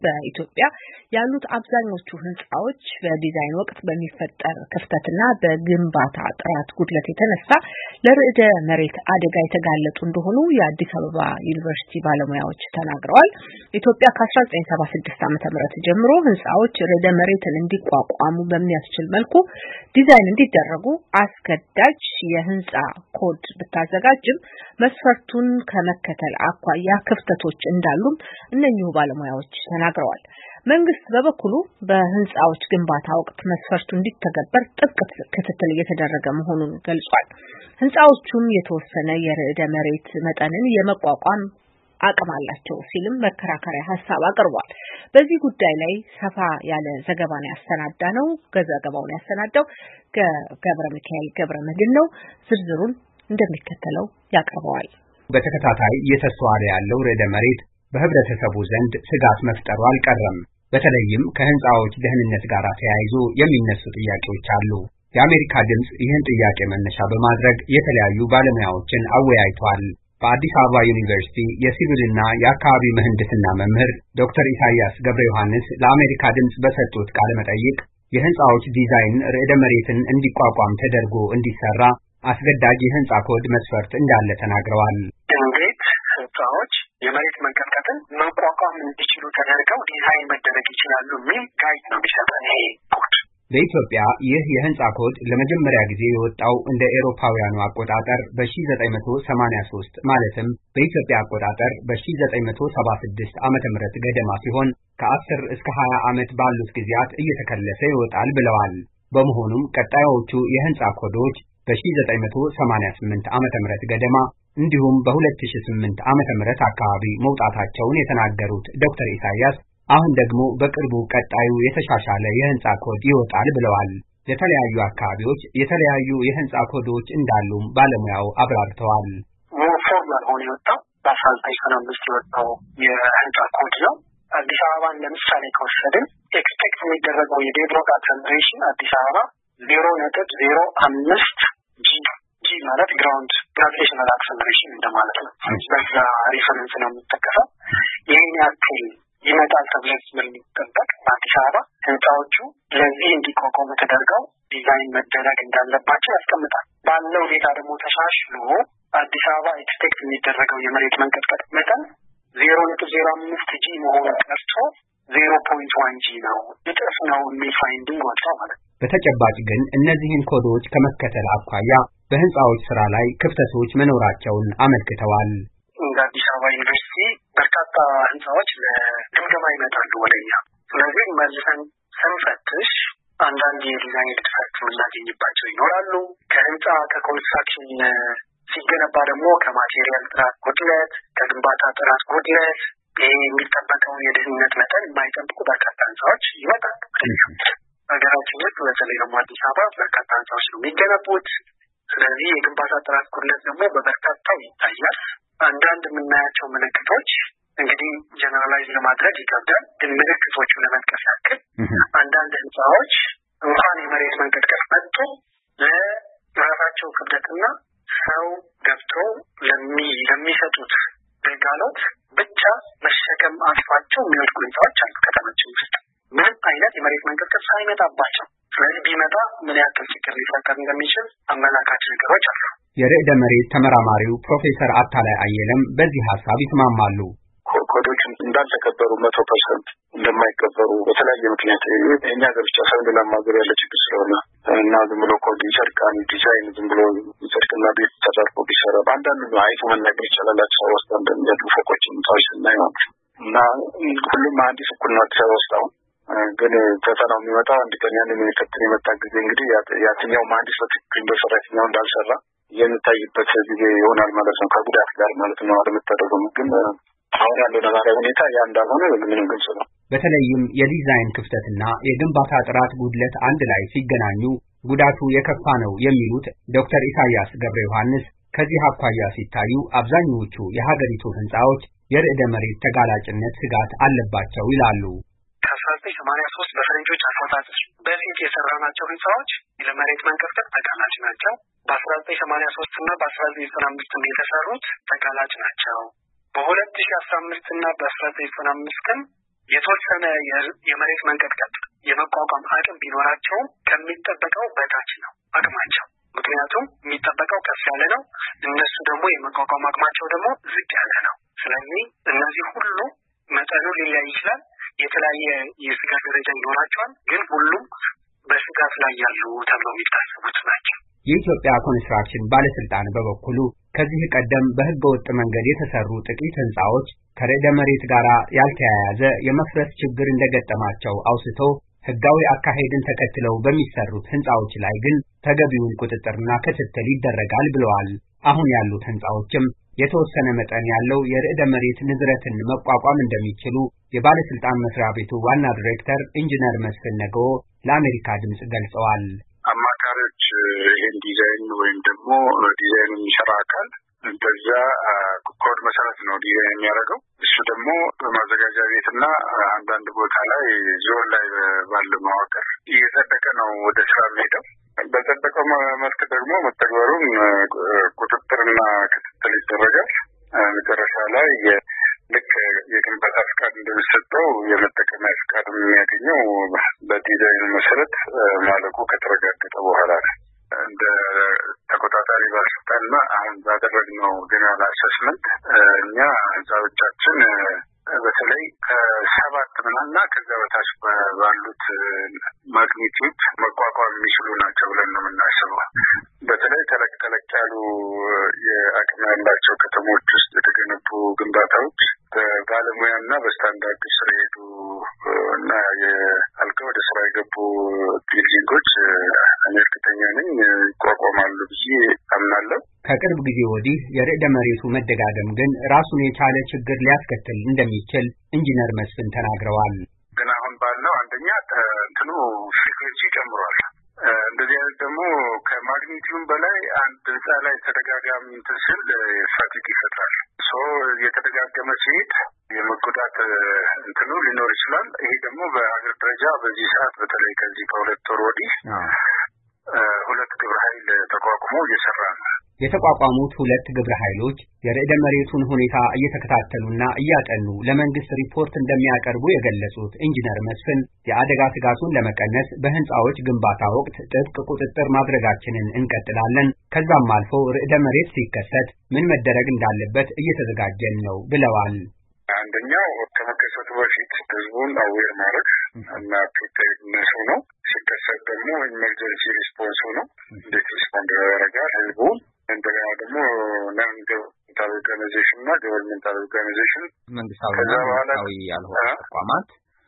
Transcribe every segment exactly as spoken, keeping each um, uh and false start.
በኢትዮጵያ ያሉት አብዛኞቹ ህንጻዎች በዲዛይን ወቅት በሚፈጠር ክፍተትና በግንባታ ጥራት ጉድለት የተነሳ ለርዕደ መሬት አደጋ የተጋለጡ እንደሆኑ የአዲስ አበባ ዩኒቨርሲቲ ባለሙያዎች ተናግረዋል። ኢትዮጵያ ከ1976 ዓመተ ምህረት ጀምሮ ህንጻዎች ርዕደ መሬትን እንዲቋቋሙ በሚያስችል መልኩ ዲዛይን እንዲደረጉ አስገዳጅ የህንጻ ኮድ ብታዘጋጅም መስፈርቱን ከመከተል አኳያ ክፍተቶች እንዳሉም እነኚሁ ባለሙያዎች ተናግረዋል። መንግስት በበኩሉ በህንጻዎች ግንባታ ወቅት መስፈርቱ እንዲተገበር ጥብቅ ክትትል እየተደረገ መሆኑን ገልጿል። ህንጻዎቹም የተወሰነ የርዕደ መሬት መጠንን የመቋቋም አቅም አላቸው ሲልም መከራከሪያ ሐሳብ አቅርቧል። በዚህ ጉዳይ ላይ ሰፋ ያለ ዘገባን ያሰናዳ ነው ዘገባውን ያሰናዳው ገብረ ሚካኤል ገብረ መድን ነው። ዝርዝሩን እንደሚከተለው ያቀርበዋል። በተከታታይ እየተስተዋለ ያለው ርዕደ መሬት በህብረተሰቡ ዘንድ ስጋት መፍጠሩ አልቀረም። በተለይም ከህንጻዎች ደህንነት ጋር ተያይዞ የሚነሱ ጥያቄዎች አሉ። የአሜሪካ ድምጽ ይህን ጥያቄ መነሻ በማድረግ የተለያዩ ባለሙያዎችን አወያይቷል። በአዲስ አበባ ዩኒቨርሲቲ የሲቪልና የአካባቢ ምህንድስና መምህር ዶክተር ኢሳያስ ገብረ ዮሐንስ ለአሜሪካ ድምጽ በሰጡት ቃለ መጠይቅ የህንጻዎች ዲዛይን ርዕደ መሬትን እንዲቋቋም ተደርጎ እንዲሰራ አስገዳጅ የህንጻ ኮድ መስፈርት እንዳለ ተናግረዋል። እንዴት ህንጻዎች የመሬት መንቀጥቀጥን መቋቋም እንዲችሉ ተደርገው ዲዛይን መደረግ ይችላሉ የሚል ጋይድ ነው የሚሰጠን ይሄ ኮድ። በኢትዮጵያ ይህ የህንጻ ኮድ ለመጀመሪያ ጊዜ የወጣው እንደ ኤሮፓውያኑ አቆጣጠር በ1983 ማለትም በኢትዮጵያ አቆጣጠር በ1976 ዓመተ ምህረት ገደማ ሲሆን ከ10 እስከ ሃያ ዓመት ባሉት ጊዜያት እየተከለሰ ይወጣል ብለዋል። በመሆኑም ቀጣዮቹ የህንጻ ኮዶች በ1988 ዓመተ ምህረት ገደማ እንዲሁም በ2008 ዓመተ ምህረት አካባቢ መውጣታቸውን የተናገሩት ዶክተር ኢሳያስ አሁን ደግሞ በቅርቡ ቀጣዩ የተሻሻለ የህንጻ ኮድ ይወጣል ብለዋል። የተለያዩ አካባቢዎች የተለያዩ የህንጻ ኮዶች እንዳሉም ባለሙያው አብራርተዋል። ፎርማል ሆኖ የወጣው በ1985 የወጣው የህንጻ ኮድ ነው። አዲስ አበባን ለምሳሌ ከወሰድን ኤክስፔክት የሚደረገው የዴድሮክ አክሰለሬሽን አዲስ አበባ ዜሮ ነጥብ ዜሮ አምስት ጂ ጂ ማለት ግራውንድ ግራቪቴሽናል አክሰለሬሽን እንደማለት ነው። በዛ ሪፈረንስ ነው የሚጠቀሰው። ይህን ያክል ይመጣል ተብሎ ስለሚጠበቅ አዲስ አበባ ህንጻዎቹ ለዚህ እንዲቋቋሙ ተደርገው ዲዛይን መደረግ እንዳለባቸው ያስቀምጣል። ባለው ሁኔታ ደግሞ ተሻሽሎ አዲስ አበባ ኤክስፔክት የሚደረገው የመሬት መንቀጥቀጥ መጠን ዜሮ ነጥብ ዜሮ አምስት ጂ መሆኑን ቀርቶ ዜሮ ነጥብ አንድ ጂ ነው እጥፍ ነው የሚል ፋይንዲንግ ወጣው ማለት ነው። በተጨባጭ ግን እነዚህን ኮዶች ከመከተል አኳያ በህንጻዎች ስራ ላይ ክፍተቶች መኖራቸውን አመልክተዋል። እንደ አዲስ አበባ ዩኒቨርሲቲ በርካታ ህንጻዎች ለግምገማ ይመጣሉ ወደኛ። ስለዚህ መልሰን ስንፈትሽ አንዳንድ የዲዛይን ድክመት የምናገኝባቸው ይኖራሉ። ከህንጻ ከኮንስትራክሽን ሲገነባ ደግሞ ከማቴሪያል ጥራት ጉድለት፣ ከግንባታ ጥራት ጉድለት ይሄ የሚጠበቀውን የደህንነት መጠን የማይጠብቁ በርካታ ህንጻዎች ይመጣሉ። ሀገራችን ውስጥ በተለይ ደግሞ አዲስ አበባ በርካታ ህንጻዎች ነው የሚገነቡት። ስለዚህ የግንባታ ጥራት ጉድለት ደግሞ በበርካታው ይታያል። አንዳንድ የምናያቸው ምልክቶች እንግዲህ ጀነራላይዝ ለማድረግ ይከብዳል፣ ግን ምልክቶቹ ለመጥቀስ ያክል አንዳንድ ህንጻዎች እንኳን የመሬት መንቀጥቀጥ መጥቶ ለራሳቸው ክብደትና ሰው ገብቶ ለሚ ለሚሰጡት ግልጋሎት ብቻ መሸከም አቅቷቸው የሚወድቁ ህንጻዎች አሉ ከተማችን ውስጥ ምንም አይነት የመሬት መንቀጥቀጥ ሳይመጣባቸው። ስለዚህ ቢመጣ ምን ያክል ችግር ሊፈጠር እንደሚችል አመላካች ነገሮች አሉ። የርዕደ መሬት ተመራማሪው ፕሮፌሰር አታላይ አየለም በዚህ ሐሳብ ይስማማሉ። ኮዶች እንዳልተከበሩ መቶ ፐርሰንት እንደማይከበሩ በተለያየ ምክንያት የኛ ሀገር ብቻ ሳይሆን ሌላም ሀገር ያለ ችግር ስለሆነ እና ዝም ብሎ ኮድ ይሰርቃል፣ ዲዛይን ዝም ብሎ ይሰርቅና ቤት ተሰርቆ ቢሰራ በአንዳንድ አይቶ መናገር ይቻላል። አዲስ አበባ ውስጥ እንደሚያሉ ፎቆችን ታዎች ስናይ ማለት እና ሁሉም መሀንዲስ እኩል ነው አዲስ አበባ ውስጥ። አሁን ግን ፈተናው የሚመጣው አንድ ቀን ያንን የሚፈትን የመጣ ጊዜ እንግዲህ ያትኛው መሀንዲስ በትክክል እንደሰራ የትኛው እንዳልሰራ የሚታይበት ጊዜ ይሆናል ማለት ነው፣ ከጉዳት ጋር ማለት ነው። አለመታደጉም ግን አሁን ያለው ነባራዊ ሁኔታ ያ እንዳልሆነ ምንም ግልጽ ነው። በተለይም የዲዛይን ክፍተትና የግንባታ ጥራት ጉድለት አንድ ላይ ሲገናኙ ጉዳቱ የከፋ ነው የሚሉት ዶክተር ኢሳያስ ገብረ ዮሐንስ ከዚህ አኳያ ሲታዩ አብዛኞቹ የሀገሪቱ ህንጻዎች የርዕደ መሬት ተጋላጭነት ስጋት አለባቸው ይላሉ። ከአስራ ዘጠኝ ሰማንያ ሶስት በፈረንጆች አቆጣጠር በፊት የሰራናቸው ህንጻዎች ለመሬት መንቀጥቀጥ ተጋላጭ ናቸው። በአስራ ዘጠኝ ሰማንያ ሶስት እና በአስራ ዘጠኝ ዘጠና አምስት የተሰሩት ተጋላጭ ናቸው። በሁለት ሺህ አስራ አምስት እና በአስራ ዘጠኝ ዘጠና አምስት ግን የተወሰነ የመሬት መንቀጥቀጥ የመቋቋም አቅም ቢኖራቸውም ከሚጠበቀው በታች ነው አቅማቸው። ምክንያቱም የሚጠበቀው ከፍ ያለ ነው፣ እነሱ ደግሞ የመቋቋም አቅማቸው ደግሞ ዝቅ ያለ ነው። ስለዚህ እነዚህ ሁሉ መጠኑ ሊለያይ ይችላል። የተለያየ የስጋት ደረጃ ይኖራቸዋል፣ ግን ሁሉም በስጋት ላይ ያሉ ተብለው የሚታሰቡት ናቸው። የኢትዮጵያ ኮንስትራክሽን ባለስልጣን በበኩሉ ከዚህ ቀደም በህገ ወጥ መንገድ የተሰሩ ጥቂት ህንጻዎች ከርዕደ መሬት ጋር ያልተያያዘ የመፍረስ ችግር እንደገጠማቸው አውስቶ ህጋዊ አካሄድን ተከትለው በሚሰሩት ህንጻዎች ላይ ግን ተገቢውን ቁጥጥርና ክትትል ይደረጋል ብለዋል። አሁን ያሉት ህንጻዎችም የተወሰነ መጠን ያለው የርዕደ መሬት ንዝረትን መቋቋም እንደሚችሉ የባለስልጣን መስሪያ ቤቱ ዋና ዲሬክተር ኢንጂነር መስፍን ነገዎ ለአሜሪካ ድምጽ ገልጸዋል። አማካሪዎች ይሄን ዲዛይን ወይም ደግሞ ዲዛይን የሚሰራ አካል እንደዛ ኮድ መሰረት ነው ዲዛይን የሚያደርገው። እሱ ደግሞ በማዘጋጃ ቤትና አንዳንድ ቦታ ላይ ዞን ላይ ባለ መዋቅር እየጸደቀ ነው ወደ ስራ የሚሄደው። በጸደቀው መልክ ደግሞ መተግበሩን ቁጥጥርና ክትትል ይደረጋል። መጨረሻ ላይ ልክ የግንባታ ፍቃድ እንደሚሰጠው የመጠቀሚያ ፍቃድ የሚያገኘው በዲዛይን መሰረት ማለቁ ከተረጋገጠ በኋላ ነው። እንደ ተቆጣጣሪ ባለስልጣንና አሁን ባደረግነው ጀነራል አሰስመንት እኛ ህንጻዎቻችን በተለይ ከሰባት ምናና ከዛ በታች ባሉት ማግኒቲዩድ መቋቋም የሚችሉ ናቸው ብለን ነው የምናስበው። በተለይ ተለቅ ተለቅ ያሉ የአቅም ያላቸው ከተሞች ውስጥ የተገነቡ ግንባታዎች በባለሙያና በስታንዳርድ ስር ሄዱ እና የአልቀው ወደ ስራ የገቡ ቢልዲንጎች እርግጠኛ ነኝ ይቋቋማሉ ብዬ አምናለሁ። ከቅርብ ጊዜ ወዲህ የርዕደ መሬቱ መደጋገም ግን ራሱን የቻለ ችግር ሊያስከትል እንደሚችል ኢንጂነር መስፍን ተናግረዋል። ግን አሁን ባለው አንደኛ እንትኑ ፍሪኩዌንሲ ጨምሯል። እንደዚህ አይነት ደግሞ ከማግኒቲዩም በላይ አንድ ህንጻ ላይ ተደጋጋሚ እንትን ስል ፋቲግ ይፈጥራል። ሶ የተደጋገመ ሲሄድ የመጎዳት እንትኑ ሊኖር ይችላል። ይሄ ደግሞ በአገር ደረጃ በዚህ ሰዓት በተለይ ከዚህ ከሁለት ወር ወዲህ ሁለት ግብረ ኃይል ተቋቁሞ እየሰራ ነው። የተቋቋሙት ሁለት ግብረ ኃይሎች የርዕደ መሬቱን ሁኔታ እየተከታተሉና እያጠኑ ለመንግስት ሪፖርት እንደሚያቀርቡ የገለጹት ኢንጂነር መስፍን የአደጋ ስጋቱን ለመቀነስ በህንጻዎች ግንባታ ወቅት ጥብቅ ቁጥጥር ማድረጋችንን እንቀጥላለን፣ ከዛም አልፎ ርዕደ መሬት ሲከሰት ምን መደረግ እንዳለበት እየተዘጋጀን ነው ብለዋል። አንደኛው ከመከሰቱ በፊት ህዝቡን አዌር ማድረግ እና ፕሪፔርድነሱ ነው። ሲከሰት ደግሞ ኢመርጀንሲ ሪስፖንሱ ነው። እንዴት ሪስፖንድ ያደርጋል ህዝቡ። እንደገና ደግሞ ነን ገቨርንመንታል ኦርጋናይዜሽን እና ገቨርንመንታል ኦርጋናይዜሽን መንግስታዊ ያልሆኑ ተቋማት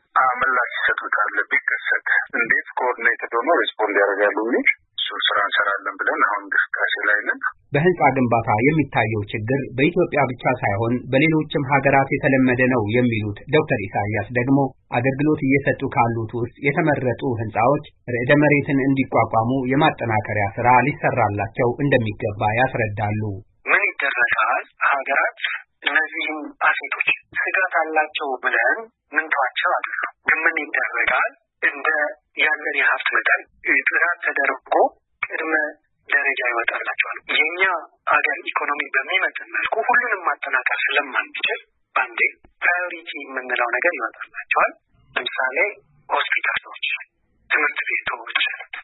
ምላሽ ይሰጡታል። ቢከሰት እንዴት ኮኦርዲኔትድ ሆኖ ሪስፖንድ ያደርጋሉ የሚል እሱን ስራ እንሰራለን ብለን አሁን እንቅስቃሴ ላይ ነን። በህንጻ ግንባታ የሚታየው ችግር በኢትዮጵያ ብቻ ሳይሆን በሌሎችም ሀገራት የተለመደ ነው የሚሉት ዶክተር ኢሳያስ ደግሞ አገልግሎት እየሰጡ ካሉት ውስጥ የተመረጡ ህንጻዎች ርዕደ መሬትን እንዲቋቋሙ የማጠናከሪያ ስራ ሊሰራላቸው እንደሚገባ ያስረዳሉ። ምን ይደረጋል? ሀገራት እነዚህም አሴቶች ስጋት አላቸው ብለን ምንቷቸው አይደለም። ግን ምን ይደረጋል? እንደ ያለን የሀብት መጠን ጥናት ተደርጎ ቅድመ ደረጃ ይወጣላቸዋል። የኛ አገር ኢኮኖሚ በሚመጥን መልኩ ሁሉንም ማጠናከር ስለማንችል ባንዴ ፕራዮሪቲ የምንለው ነገር ይወጣላቸዋል። ለምሳሌ ሆስፒታሎች፣ ትምህርት ቤቶች፣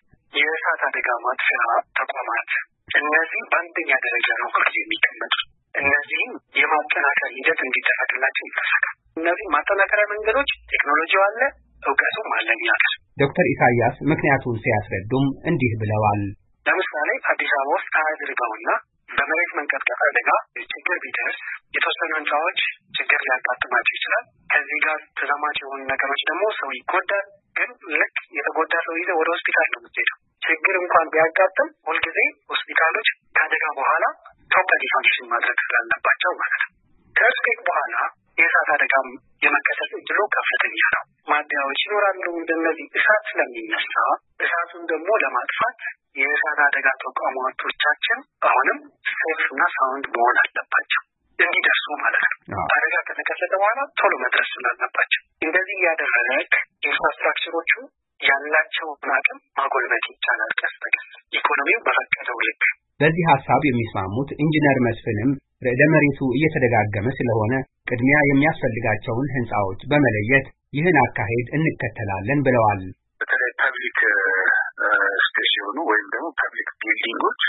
የእሳት አደጋ ማጥፊያ ተቋማት፣ እነዚህ በአንደኛ ደረጃ ነው ሁሉ የሚቀመጡት። እነዚህም የማጠናከር ሂደት እንዲደረግላቸው ይፈለጋል። እነዚህ ማጠናከሪያ መንገዶች ቴክኖሎጂው አለ፣ እውቀቱም አለን ያገር። ዶክተር ኢሳያስ ምክንያቱን ሲያስረዱም እንዲህ ብለዋል። ለምሳሌ አዲስ አበባ ውስጥ አድርገውና በመሬት መንቀጥቀጥ አደጋ ችግር ቢደርስ የተወሰኑ ህንጻዎች ችግር ሊያጋጥማቸው ይችላል። ከዚህ ጋር ተዛማች የሆኑ ነገሮች ደግሞ ሰው ይጎዳል። ግን ልክ የተጎዳ ሰው ይዘህ ወደ ሆስፒታል ነው የምትሄደው። ችግር እንኳን ቢያጋጥም ሁልጊዜ ሆስፒታሎች ከአደጋ በኋላ ፕሮፐርሊ ፋንክሽን ማድረግ ስላለባቸው ማለት ነው። ከእርስኬክ በኋላ የእሳት አደጋም የመከሰት እድሉ ከፍተኛ ነው። ማደያዎች ይኖራሉ። እንደነዚህ እሳት ስለሚነሳ እሳቱን ደግሞ ለማጥፋት የእሳት አደጋ ተቋማቶቻችን አሁንም ሴፍ እና ሳውንድ መሆን አለባቸው እንዲደርሱ ማለት ነው። አደጋ ከተከሰተ በኋላ ቶሎ መድረስ ስላለባቸው እንደዚህ ያደረገ ኢንፍራስትራክቸሮቹ ያላቸውን አቅም ማጎልበት ይቻላል ቀስ በቀስ ኢኮኖሚው በፈቀደው ልክ። በዚህ ሐሳብ የሚስማሙት ኢንጂነር መስፍንም ርዕደ መሬቱ እየተደጋገመ ስለሆነ ቅድሚያ የሚያስፈልጋቸውን ህንጻዎች በመለየት ይህን አካሄድ እንከተላለን ብለዋል። በተለይ ፐብሊክ ስፔስ የሆኑ ወይም ደግሞ ፐብሊክ ቢልዲንጎች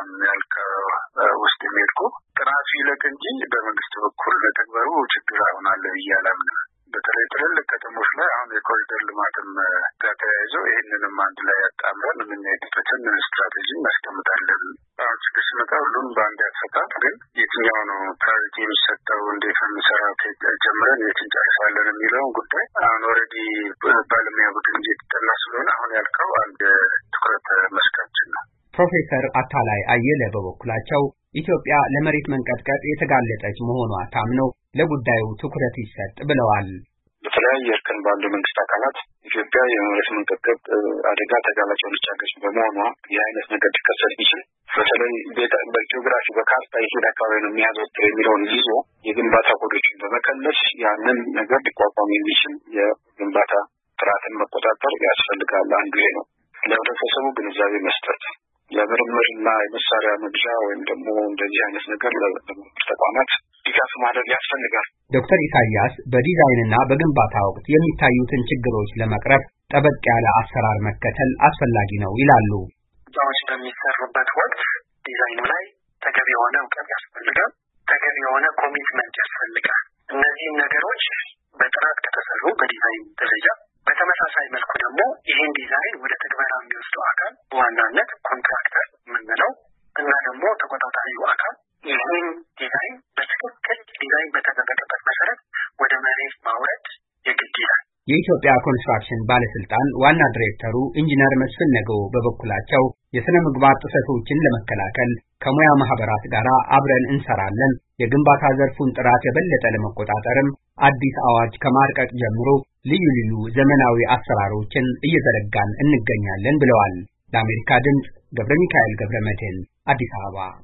ያልከው ውስጥ የሚሄድኩ ጥራቱ ይለቅ እንጂ በመንግስት በኩል ለተግባሩ ችግር ይሆናል እያለም ነው። በተለይ ትልልቅ ከተሞች ላይ አሁን የኮሪደር ልማትም ጋር ተያይዞ ይህንንም አንድ ላይ ያጣምረን የምንሄድበትን ስትራቴጂ እናስቀምጣለን። አሁን ችግር ሲመጣ ሁሉም በአንድ ያፈታል። ግን የትኛው ነው ፕራዮሪቲ የሚሰጠው እንዴት እንሰራ ጀምረን የት እንጨርሳለን የሚለውን ጉዳይ አሁን ኦልሬዲ ባለሙያ ቡድን እየተጠና ስለሆነ አሁን ያልከው አንድ ትኩረት መስካችን ነው። ፕሮፌሰር አታላይ አየለ በበኩላቸው ኢትዮጵያ ለመሬት መንቀጥቀጥ የተጋለጠች መሆኗ ታምነው ለጉዳዩ ትኩረት ይሰጥ ብለዋል። በተለያየ እርከን ባሉ መንግስት አካላት ኢትዮጵያ የመሬት መንቀጥቀጥ አደጋ ተጋላጭ ሆነች ሀገር በመሆኗ ይህ አይነት ነገር ሊከሰት ይችላል። በተለይ በጂኦግራፊ በካርታ የት አካባቢ ነው የሚያዘወትር የሚለውን ይዞ የግንባታ ኮዶችን በመከለስ ያንን ነገር ሊቋቋም የሚችል የግንባታ ጥራትን መቆጣጠር ያስፈልጋል። አንዱ ይሄ ነው። ለህብረተሰቡ ግንዛቤ መስጠት፣ ለምርምርና የመሳሪያ መግዣ ወይም ደግሞ እንደዚህ አይነት ነገር ለምርምር ተቋማት ድጋፍ ማድረግ ያስፈልጋል። ዶክተር ኢሳያስ በዲዛይንና በግንባታ ወቅት የሚታዩትን ችግሮች ለመቅረፍ ጠበቅ ያለ አሰራር መከተል አስፈላጊ ነው ይላሉ። ህንፃዎች በሚሰሩበት ወቅት ዲዛይኑ ላይ ተገቢ የሆነ እውቀት ያስፈልጋል። ተገቢ የሆነ ኮሚትመንት ያስፈልጋል። እነዚህን ነገሮች በጥራት ከተሰሩ በዲዛይን ደረጃ በተመሳሳይ መልኩ ደግሞ ይህን ዲዛይን ወደ ተግባር የሚወስደው አካል በዋናነት ኮንትራክተር የምንለው እና ደግሞ ተቆጣጣሪው አካል ይህን ዲዛይን በትክክል ዲዛይን በተደረገበት መሰረት ወደ መሬት ማውረድ የግድ ይላል። የኢትዮጵያ ኮንስትራክሽን ባለስልጣን ዋና ዲሬክተሩ ኢንጂነር መስፍን ነገው በበኩላቸው የሥነ ምግባር ጥሰቶችን ለመከላከል ከሙያ ማህበራት ጋር አብረን እንሰራለን፣ የግንባታ ዘርፉን ጥራት የበለጠ ለመቆጣጠርም አዲስ አዋጅ ከማርቀቅ ጀምሮ ልዩ ልዩ ዘመናዊ አሰራሮችን እየዘረጋን እንገኛለን ብለዋል። ለአሜሪካ ድምጽ ገብረ ሚካኤል ገብረ መድህን አዲስ አበባ